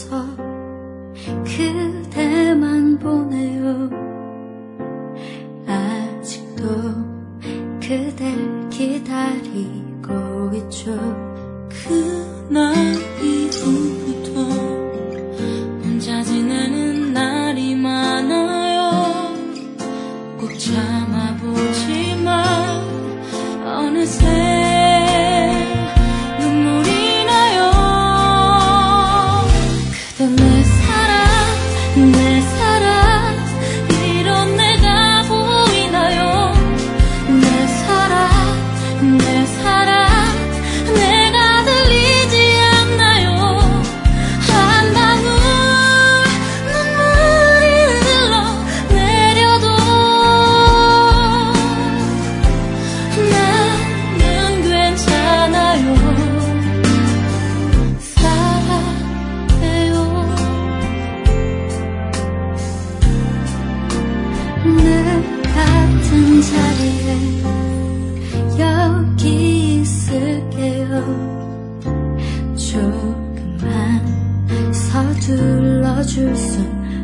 없어서 그대만 보내요. 아직도 그댈 기다리고 있죠. 그날 이후부터 혼자 지내는 날이 많아요. 꼭 참아보지만 어느새 눈물이 나요. 그대 내 사랑 내 사랑 이런 내가 보이나요. 내 사랑 내 사랑 내가 들리지 않나요. 한 방울 눈물이 흘러내려도 나는 괜찮아요. 사랑해요. 늘 같은 자리에 여기 있을게요. 조금만 서둘러줄 순